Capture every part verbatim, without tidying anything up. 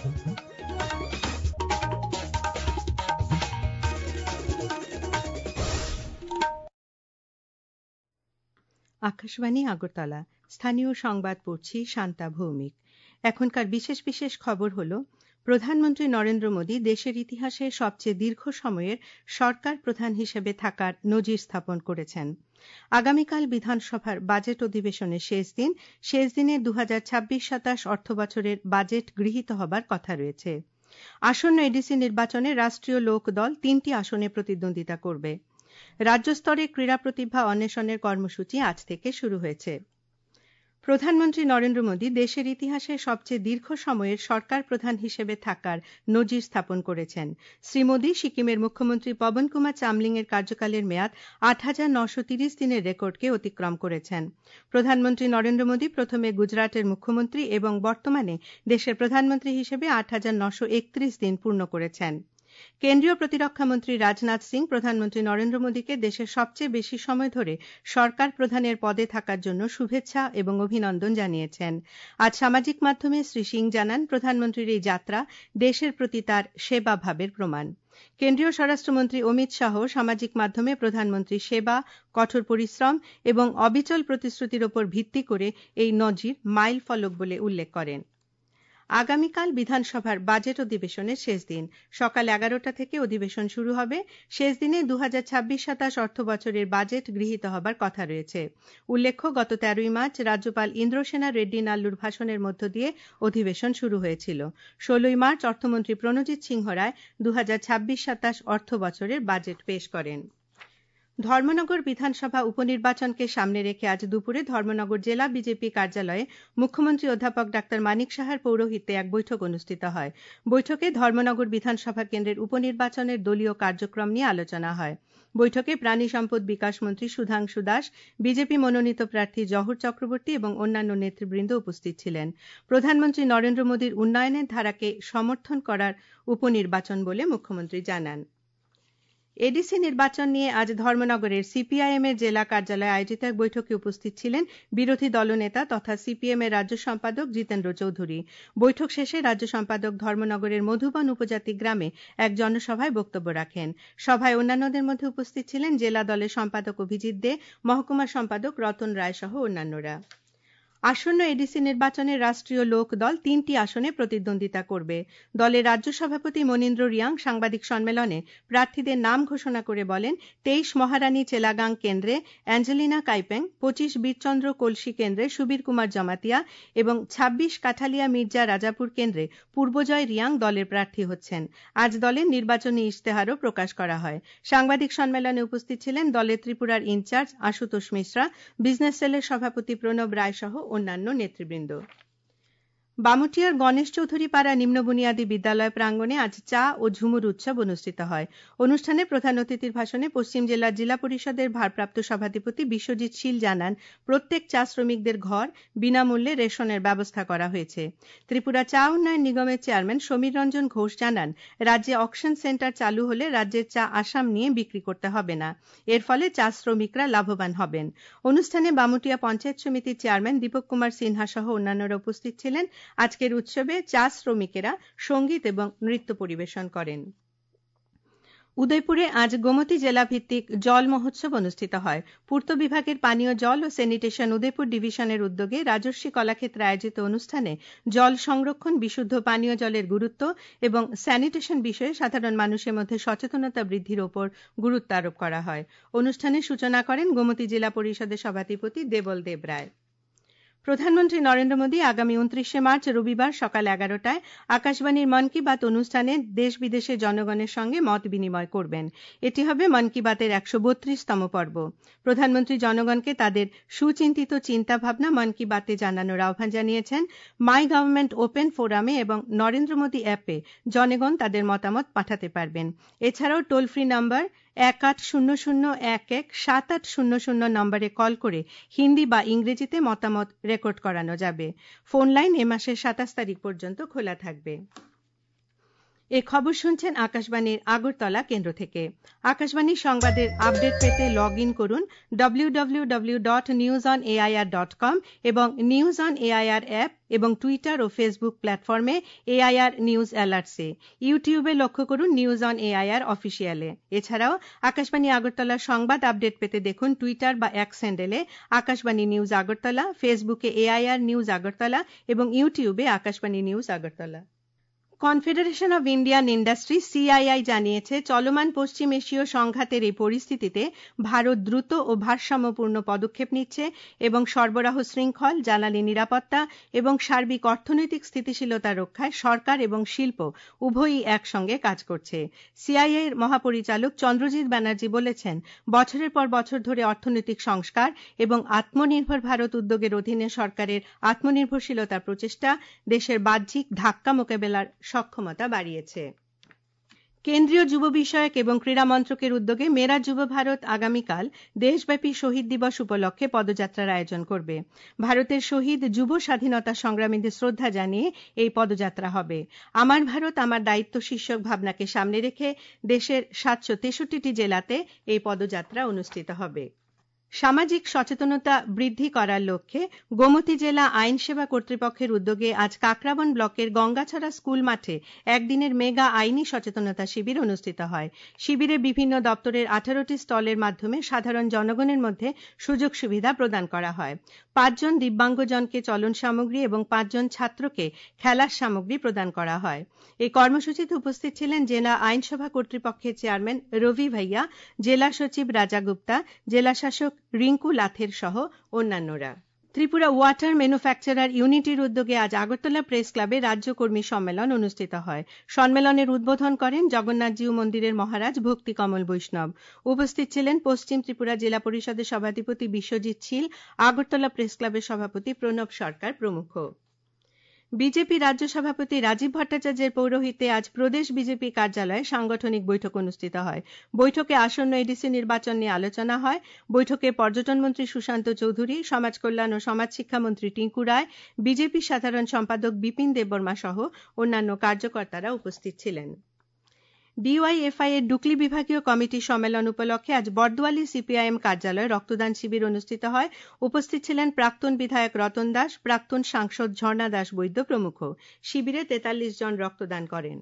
আকাশবাণী আগরতলা স্থানীয় সংবাদ পড়ছি শান্তা ভৌমিক। এখনকার বিশেষ বিশেষ খবর হল প্রধানমন্ত্রী নরেন্দ্র মোদী দেশের ইতিহাসে সবচেয়ে দীর্ঘ সময়ের সরকার প্রধান হিসেবে থাকার নজির স্থাপন করেছেন। আগামীকাল বিধানসভার বাজেট অধিবেশনের শেষ দিন শেষ দিনে দু হাজার ছাব্বিশ সাতাশ অর্থবছরের বাজেট গৃহীত হবার কথা রয়েছে। আসন্ন এডিসি নির্বাচনে রাষ্ট্রীয় লোক দল তিনটি আসনে প্রতিদ্বন্দ্বিতা করবে। রাজ্য স্তরে ক্রীড়া প্রতিভা অন্বেষণের কর্মসূচি আজ থেকে শুরু হয়েছে। প্রধানমন্ত্রী নরেন্দ্র মোদী দেশের ইতিহাসে সবচেয়ে দীর্ঘ সময়ের সরকার প্রধান হিসেবে থাকার নজির স্থাপন করেছেন। শ্রী মোদী সিকিমের মুখ্যমন্ত্রী পবন কুমার চামলিং এর কার্যকালের মেয়াদ আট হাজার নশো তিরিশ দিনের রেকর্ডকে অতিক্রম করেছেন। প্রধানমন্ত্রী নরেন্দ্র মোদী প্রথমে গুজরাটের মুখ্যমন্ত্রী এবং বর্তমানে দেশের প্রধানমন্ত্রী হিসেবে আট হাজার নশো একত্রিশ দিন পূর্ণ করেছেন। কেন্দ্রীয় প্রতিরক্ষামন্ত্রী রাজনাথ সিং প্রধানমন্ত্রী নরেন্দ্র মোদীকে দেশের সবচেয়ে বেশি সময় ধরে সরকার প্রধানের পদে থাকার জন্য শুভেচ্ছা এবং অভিনন্দন জানিয়েছেন। আজ সামাজিক মাধ্যমে শ্রী সিং জানান, প্রধানমন্ত্রীর এই যাত্রা দেশের প্রতি তার সেবা ভাবের প্রমাণ। কেন্দ্রীয় স্বরাষ্ট্রমন্ত্রী অমিত শাহ সামাজিক মাধ্যমে প্রধানমন্ত্রীর সেবা, কঠোর পরিশ্রম এবং অবিচল প্রতিশ্রুতির ওপর ভিত্তি করে এই নজির মাইল ফলক বলে উল্লেখ করেন। আগামীকাল বিধানসভার বাজেট অধিবেশনের শেষ দিন সকাল এগারোটা থেকে অধিবেশন শুরু হবে। শেষ দিনে দু হাজার ছাব্বিশ সাতাশ অর্থ বছরের বাজেট গৃহীত হবার কথা রয়েছে। উল্লেখ্য, গত তেরোই মার্চ রাজ্যপাল ইন্দ্রসেনা রেড্ডি নাল্লুর ভাষণের মধ্য দিয়ে অধিবেশন শুরু হয়েছিল। ষোলোই মার্চ অর্থমন্ত্রী প্রণজিৎ সিংহ রায় দু হাজার ছাব্বিশ সাতাশ অর্থ বছরের বাজেট পেশ করেন। ধর্মনগর বিধানসভা উপনির্বাচনকে সামনে রেখে আজ দুপুরে ধর্মনগর জেলা বিজেপি কার্যালয়ে মুখ্যমন্ত্রী অধ্যাপক ডাক্তার মানিক সাহার পৌরোহিত্যে এক বৈঠক অনুষ্ঠিত হয়। বৈঠকে ধর্মনগর বিধানসভা কেন্দ্রের উপনির্বাচনের দলীয় কার্যক্রম নিয়ে আলোচনা হয়। বৈঠকে প্রাণী সম্পদ বিকাশ মন্ত্রী সুধাংশু দাস, বিজেপি মনোনীত প্রার্থী জহর চক্রবর্তী এবং অন্যান্য নেতৃবৃন্দ উপস্থিত ছিলেন। প্রধানমন্ত্রী নরেন্দ্র মোদীর উন্নয়নের ধারাকে সমর্থন করার উপনির্বাচন বলে মুখ্যমন্ত্রী জানান। এডিসি নির্বাচন নিয়ে আজ ধর্মনগরের সিপিআইএম এর জেলা কার্যালয়ে আয়োজিত এক বৈঠকে উপস্থিত ছিলেন বিরোধী দলনেতা তথা সিপিএম এর রাজ্য সম্পাদক জিতেন্দ্র চৌধুরী। বৈঠক শেষে রাজ্য সম্পাদক ধর্মনগরের মধুবন উপজাতি গ্রামে এক জনসভায় বক্তব্য রাখেন। সভায় অন্যান্যদের মধ্যে উপস্থিত ছিলেন জেলা দলের সম্পাদক অভিজিৎ দে, মহকুমা সম্পাদক রতন রায় সহ অন্যান্যরা। আসন্ন এডিসি নির্বাচনে রাষ্ট্রীয় লোক দল তিনটি আসনে প্রতিদ্বন্দ্বিতা করবে। দলের রাজ্য সভাপতি মনীন্দ্র রিয়াং সাংবাদিক সম্মেলনে প্রার্থীদের নাম ঘোষণা করে বলেন, তেইশ মহারানী চেলাগাং কেন্দ্রে অ্যাঞ্জেলিনা কাইপেং, পঁচিশ বীরচন্দ্র কলসি কেন্দ্রে সুবীর কুমার জমাতিয়া এবং ছাব্বিশ কাঠালিয়া মির্জা রাজাপুর কেন্দ্রে পূর্বজয় রিয়াং দলের প্রার্থী হচ্ছেন। আজ দলের নির্বাচনী ইশতেহারও প্রকাশ করা হয়। সাংবাদিক সম্মেলনে উপস্থিত ছিলেন দলের ত্রিপুরার ইনচার্জ আশুতোষ মিশ্রা, বিজনেস সেলের সভাপতি প্রণব রায় সহ অন্যান্য নেতৃবৃন্দ। বামুটিয়ার গণেশ চৌধুরী পাড়া নিম্ন বুনিয়াদী বিদ্যালয় প্রাঙ্গণে আজ চা ও ঝুমুর উৎসব অনুষ্ঠিত হয়। অনুষ্ঠানে প্রধান অতিথির ভাষণে পশ্চিম জেলার জেলা পরিষদের ভারপ্রাপ্ত সভাধিপতি বিশ্বজিৎ শীল জানান, প্রত্যেক চা শ্রমিকদের ঘর বিনামূল্যে রেশনের ব্যবস্থা করা হয়েছে। ত্রিপুরা চা উন্নয়ন নিগমের চেয়ারম্যান সমীর রঞ্জন ঘোষ জানান, রাজ্যে অকশন সেন্টার চালু হলে রাজ্যের চা আসাম নিয়ে বিক্রি করতে হবে না। এর ফলে চা শ্রমিকরা লাভবান হবেন। অনুষ্ঠানে বামুটিয়া পঞ্চায়েত সমিতির চেয়ারম্যান দীপক কুমার সিনহা সহ অন্যান্যরা উপস্থিত ছিলেন। আজকের উৎসবে চা শ্রমিকেরা সঙ্গীত এবং নৃত্য পরিবেশন করেন। উদয়পুরে আজ গোমতী জেলা ভিত্তিক জল মহোৎসব অনুষ্ঠিত হয়। পূর্ত বিভাগের পানীয় জল ও স্যানিটেশন উদয়পুর ডিভিশনের উদ্যোগে রাজর্ষি কলাক্ষেত্রে আয়োজিত অনুষ্ঠানে জল সংরক্ষণ, বিশুদ্ধ পানীয় জলের গুরুত্ব এবং স্যানিটেশন বিষয়ে সাধারণ মানুষের মধ্যে সচেতনতা বৃদ্ধির ওপর গুরুত্ব আরোপ করা হয়। অনুষ্ঠানের সূচনা করেন গোমতী জেলা পরিষদের সভাধিপতি দেবল দেব রায়। প্রধানমন্ত্রী নরেন্দ্র মোদী আগামী উনত্রিশে মার্চ রবিবার সকাল এগারোটায় আকাশবাণীর মন কি বাত অনুষ্ঠানে দেশ বিদেশের জনগণের সঙ্গে মত বিনিময় করবেন। এটি হবে মন কি বাতের একশো বত্রিশতম পর্ব। প্রধানমন্ত্রী জনগণকে তাদের সুচিন্তিত চিন্তা ভাবনা মন কি বাতে জানানোর আহ্বান জানিয়েছেন। মাই গভর্নমেন্ট ওপেন ফোরামে এবং নরেন্দ্র মোদী অ্যাপে জনগণ তাদের মতামত পাঠাতে পারবেন। এছাড়াও টোল ফ্রি নম্বর এক আট শূন্য শূন্য এক এক সাত আট শূন্য শূন্য নম্বরে কল করে হিন্দি বা ইংরেজিতে মতামত রেকর্ড করানো যাবে। ফোন লাইন এ মাসের সাতাশ তারিখ পর্যন্ত খোলা থাকবে। এ খবর শুনছেন আকাশবাণীর আগরতলা কেন্দ্র থেকে। আকাশবাণীর সংবাদের আপডেট পেতে লগ ইন করুন W W W dot news on AIR dot com এবং নিউজ অন এআইআর অ্যাপ এবং টুইটার ও ফেসবুক প্ল্যাটফর্মে এআইআর নিউজ অ্যালার্টসে। ইউটিউবে লক্ষ্য করুন নিউজ অন এআইআর অফিসিয়ালে। এছাড়াও আকাশবাণী আগরতলার সংবাদ আপডেট পেতে দেখুন টুইটার বা এক্স হ্যান্ডেলে আকাশবাণী নিউজ আগরতলা, ফেসবুকে এআইআর নিউজ আগরতলা এবং ইউটিউবে Akashvani news Agartala. Confederation of Indian industry CII জানিয়েছে, চলমান পশ্চিম এশীয় সংঘাতের এই পরিস্থিতিতে ভারত দ্রুত ও ভারসাম্যপূর্ণ পদক্ষেপ নিচ্ছে এবং সরবরাহ শৃঙ্খল, জ্বালানি নিরাপত্তা এবং সার্বিক অর্থনৈতিক স্থিতিশীলতা রক্ষায় সরকার এবং শিল্প উভয়ই একসঙ্গে কাজ করছে। সিআইআই এর মহাপরিচালক চন্দ্রজিৎ ব্যানার্জি বলেছেন, বছরের পর বছর ধরে অর্থনৈতিক সংস্কার এবং আত্মনির্ভর ভারত উদ্যোগের অধীনে সরকারের আত্মনির্ভরশীলতার প্রচেষ্টা দেশের বাহ্যিক ধাক্কা মোকাবেলার সক্ষমতা বাড়িয়েছে। কেন্দ্রীয় যুব বিষয়ক এবং ক্রীড়া মন্ত্রকের উদ্যোগে মেরা যুব ভারত আগামীকাল দেশব্যাপী শহীদ দিবস উপলক্ষে পদযাত্রার আয়োজন করবে। ভারতের শহীদ যুব স্বাধীনতা সংগ্রামীদের শ্রদ্ধা জানিয়ে এই পদযাত্রা হবে। আমার ভারত আমার দায়িত্ব শীর্ষক ভাবনাকে সামনে রেখে দেশের সাতশো তেষট্টিটি জেলাতে এই পদযাত্রা অনুষ্ঠিত হবে। সামাজিক সচেতনতা বৃদ্ধি করার লক্ষ্যে গোমতী জেলা আইন সেবা কর্তৃপক্ষের উদ্যোগে আজ কাকরাবন ব্লকের গঙ্গাছড়া স্কুল মাঠে একদিনের মেগা আইনি সচেতনতা শিবির অনুষ্ঠিত হয়। শিবিরে বিভিন্ন দপ্তরের আঠারোটি স্টলের মাধ্যমে সাধারণ জনগণের মধ্যে সুযোগ সুবিধা প্রদান করা হয়। পাঁচজন দিব্যাঙ্গজনকে চলন সামগ্রী এবং পাঁচজন ছাত্রকে খেলার সামগ্রী প্রদান করা হয়। এই কর্মসূচিতে উপস্থিত ছিলেন জেলা আইনসভা কর্তৃপক্ষের চেয়ারম্যান রবি ভাইয়া, জেলা সচিব রাজা গুপ্তা, জেলা শাসক রিঙ্কু লাথের সহ অন্যান্যরা। ত্রিপুরা ওয়াটার ম্যানুফ্যাকচারার ইউনিটির উদ্যোগে আজ আগরতলা প্রেস ক্লাবে রাজ্য কর্মী সম্মেলন অনুষ্ঠিত হয়। সম্মেলনের উদ্বোধন করেন জগন্নাথজিউ মন্দিরের মহারাজ ভক্তি কমল বৈষ্ণব। উপস্থিত ছিলেন পশ্চিম ত্রিপুরা জেলা পরিষদের সভাধিপতি বিশ্বজিৎ শীল, আগরতলা প্রেস ক্লাবের সভাপতি প্রণব সরকার প্রমুখ। বিজেপি রাজ্য সভাপতি রাজীব ভট্টাচার্যের পৌরোহিত্যে আজ প্রদেশ বিজেপি কার্যালয়ে সাংগঠনিক বৈঠক অনুষ্ঠিত হয়। বৈঠকে আসন্ন এডিসি নির্বাচন নিয়ে আলোচনা হয়। বৈঠকে পর্যটন মন্ত্রী সুশান্ত চৌধুরী, সমাজ কল্যাণ ও সমাজ শিক্ষা মন্ত্রী টিঙ্কু রায়, বিজেপি সাধারণ সম্পাদক বিপিন দেববর্মা সহ অন্যান্য কার্যকর্তারা উপস্থিত ছিলেন। ডিওয়াইএফআই এর ডুকলি বিভাগীয় কমিটির সম্মেলন উপলক্ষে আজ বর্দোয়ালি সিপিআইএম কার্যালয়ে রক্তদান শিবির অনুষ্ঠিত হয়। উপস্থিত ছিলেন প্রাক্তন বিধায়ক রতন দাস, প্রাক্তন সাংসদ ঝর্ণা দাস বৈদ্য প্রমুখ। শিবিরে তেতাল্লিশ জন রক্তদান করেন।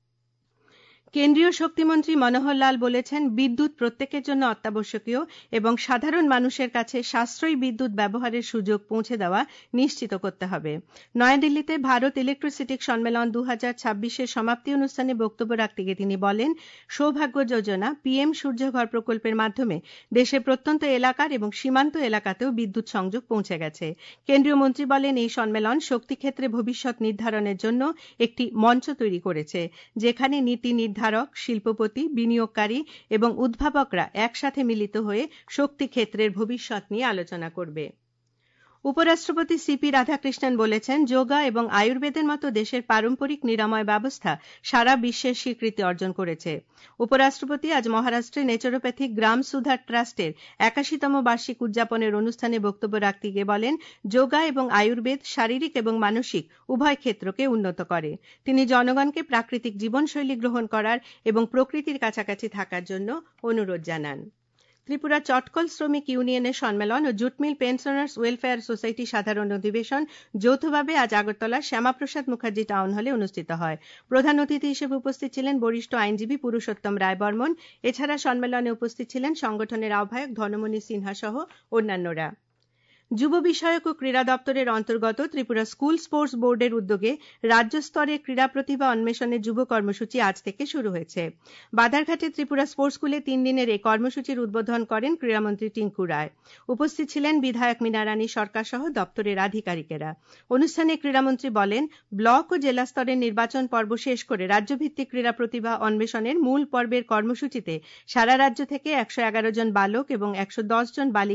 কেন্দ্রীয় শক্তিমন্ত্রী মনোহর লাল বলেছেন, বিদ্যুৎ প্রত্যেকের জন্য অত্যাবশ্যকীয় এবং সাধারণ মানুষের কাছে সাশ্রয়ী বিদ্যুৎ ব্যবহারের সুযোগ পৌঁছে দেওয়া নিশ্চিত করতে হবে। নয়াদিল্লিতে ভারত ইলেকট্রিসিটি সম্মেলন দু হাজার ছাব্বিশের সমাপ্তি অনুষ্ঠানে বক্তব্য রাখতে গিয়ে তিনি বলেন, সৌভাগ্য যোজনা পিএম সূর্যঘর প্রকল্পের মাধ্যমে দেশের প্রত্যন্ত এলাকার এবং সীমান্ত এলাকাতেও বিদ্যুৎ সংযোগ পৌঁছে গেছে। কেন্দ্রীয় মন্ত্রী বলেন, এই সম্মেলন শক্তি ক্ষেত্রে ভবিষ্যৎ নির্ধারণের জন্য একটি মঞ্চ তৈরি করেছে, যেখানে নীতি নির্ধারণ ধারক, শিল্পপতি, বিনিয়োগকারী এবং উদ্ভাবকরা একসাথে মিলিত হয়ে শক্তি ক্ষেত্রের ভবিষ্যৎ নিয়ে আলোচনা করবে। উপরাষ্ট্রপতি সিপি রাধাকৃষ্ণন বলেছেন, যোগা এবং আয়ুর্বেদের মতো দেশের পারম্পরিক নিরাময় ব্যবস্থা সারা বিশ্বের স্বীকৃতি অর্জন করেছে। উপরাষ্ট্রপতি আজ মহারাষ্ট্রে নেচারোপ্যাথিক গ্রাম সুধার ট্রাস্টের একাশিতম বার্ষিক উদযাপনের অনুষ্ঠানে বক্তব্য রাখতে গিয়ে বলেন, যোগা এবং আয়ুর্বেদ শারীরিক এবং মানসিক উভয় ক্ষেত্রকে উন্নত করে। তিনি জনগণকে প্রাকৃতিক জীবনশৈলী গ্রহণ করার এবং প্রকৃতির কাছাকাছি থাকার জন্য অনুরোধ জানান। ত্রিপুরা চটকল শ্রমিক ইউনিয়নের সম্মেলন ও জুটমিল পেনশনার্স ওয়েলফেয়ার সোসাইটি সাধারণ অধিবেশন যৌথভাবে আজ আগরতলার শ্যামাপ্রসাদ মুখার্জি টাউন হলে অনুষ্ঠিত হয়। প্রধান অতিথি হিসেবে উপস্থিত ছিলেন বরিষ্ঠ আইনজীবী পুরুষোত্তম রায় বর্মন। এছাড়া সম্মেলনে উপস্থিত ছিলেন সংগঠনের আহ্বায়ক ধনমণি সিনহা সহ অন্যান্যরা। যুব বিষয়ক ও ক্রীড়া দপ্তরের অন্তর্গত ত্রিপুরা স্কুল স্পোর্টস বোর্ডের উদ্যোগে রাজ্য স্তরে ক্রীড়া প্রতিভা অন্বেষণের যুব কর্মসূচি আজ থেকে শুরু হয়েছে। বাধারঘাটে ত্রিপুরা স্পোর্টস স্কুলে তিন দিনের এই কর্মসূচির উদ্বোধন করেন ক্রীড়ামন্ত্রী টিঙ্কু রায়। উপস্থিত ছিলেন বিধায়ক মীনারানী সরকার সহ দপ্তরের আধিকারিকেরা। অনুষ্ঠানে ক্রীড়ামন্ত্রী বলেন, ব্লক ও জেলা স্তরের নির্বাচন পর্ব শেষ করে রাজ্যভিত্তিক ক্রীড়া প্রতিভা অন্বেষণের মূল পর্বের কর্মসূচিতে সারা রাজ্য থেকে একশো এগারো জন বালক এবং একশো দশ জন বালিকা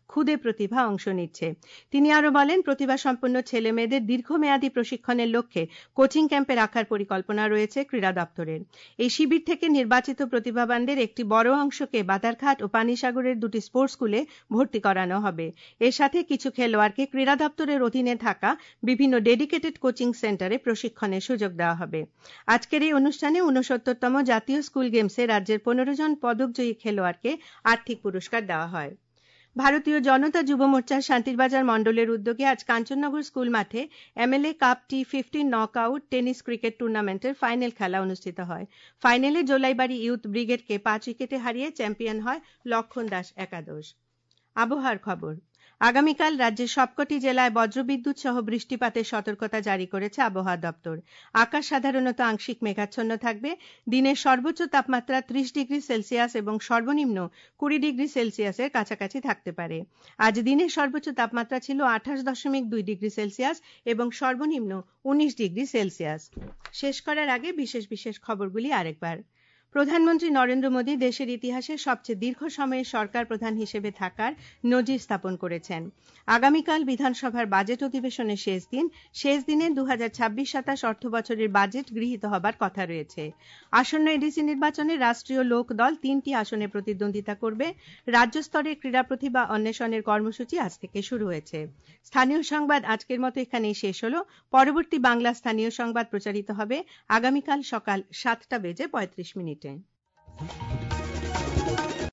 ক্ষুদে প্রতিভা অংশ নিচ্ছে। তিনি আরো বলেন, প্রতিভা সম্পন্ন ছেলে মেয়েদের দীর্ঘমেয়াদী প্রশিক্ষণের লক্ষ্যে কোচিং ক্যাম্পে রাখার পরিকল্পনা রয়েছে ক্রীড়া দপ্তরের। এই শিবির থেকে নির্বাচিত প্রতিভাবানদের একটি বড় অংশকে বাধারঘাট ও পানিসাগরের দুটি স্পোর্টস স্কুলে ভর্তি করানো হবে। এর সাথে কিছু খেলোয়াড়কে ক্রীড়া দপ্তরের অধীনে থাকা বিভিন্ন ডেডিকেটেড কোচিং সেন্টারে প্রশিক্ষণের সুযোগ দেওয়া হবে। আজকের এই অনুষ্ঠানে ঊনসত্তরতম জাতীয় স্কুল গেমসে রাজ্যের পনেরো জন পদকজয়ী খেলোয়াড়কে আর্থিক পুরস্কার দেওয়া হয়। ভারতীয় জনতা যুব মোর্চার শান্তিরবাজার মণ্ডলের উদ্যোগে আজ কাঞ্চননগর স্কুল মাঠে MLA cup T fifteen knockout tennis cricket টুর্নামেন্টের ফাইনাল খেলা অনুষ্ঠিত হয়। ফাইনালে জোলাইবাড়ি ইউথ ব্রিগেডকে পাঁচ উইকেটে হারিয়ে চ্যাম্পিয়ন হয় লক্ষণ দাস একাদশ। আবহাওয়ার খবর। আগামীকাল রাজ্যের সবকটি জেলায় বজ্রবিদ্যুৎ সহ বৃষ্টিপাতের সতর্কতা জারি করেছে আবহাওয়া দপ্তর। আকাশ সাধারণত আংশিক মেঘাচ্ছন্ন থাকবে। দিনের সর্বোচ্চ তাপমাত্রা ত্রিশ ডিগ্রি সেলসিয়াস এবং সর্বনিম্ন কুড়ি ডিগ্রি সেলসিয়াসের কাছাকাছি থাকতে পারে। আজ দিনের সর্বোচ্চ তাপমাত্রা ছিল আঠাশ দশমিক দুই ডিগ্রি সেলসিয়াস এবং সর্বনিম্ন উনিশ ডিগ্রি সেলসিয়াস। শেষ করার আগে বিশেষ বিশেষ খবরগুলি আরেকবার। প্রধানমন্ত্রী নরেন্দ্র মোদী দেশের ইতিহাসে সবচেয়ে দীর্ঘ সময়ের সরকার প্রধান হিসেবে থাকার নজির স্থাপন করেছেন। আগামীকাল বিধানসভার বাজেট অধিবেশনের শেষ দিন। শেষ দিনে দু হাজার ছাব্বিশ সাতাশ অর্থ বছরের বাজেট গৃহীত হবার কথা রয়েছে। আসন্ন এডিসি নির্বাচনে রাষ্ট্রীয় লোক দল তিনটি আসনে প্রতিদ্বন্দ্বিতা করবে। রাজ্য স্তরে ক্রীড়া প্রতিভা অন্বেষণের কর্মসূচি আজ থেকে শুরু হয়েছে। স্থানীয় সংবাদ আজকের মতো এখানেই শেষ হলো। পরবর্তী বাংলা স্থানীয় সংবাদ প্রচারিত হবে আগামীকাল সকাল সাতটা বেজে পঁয়ত্রিশ মিনিটে।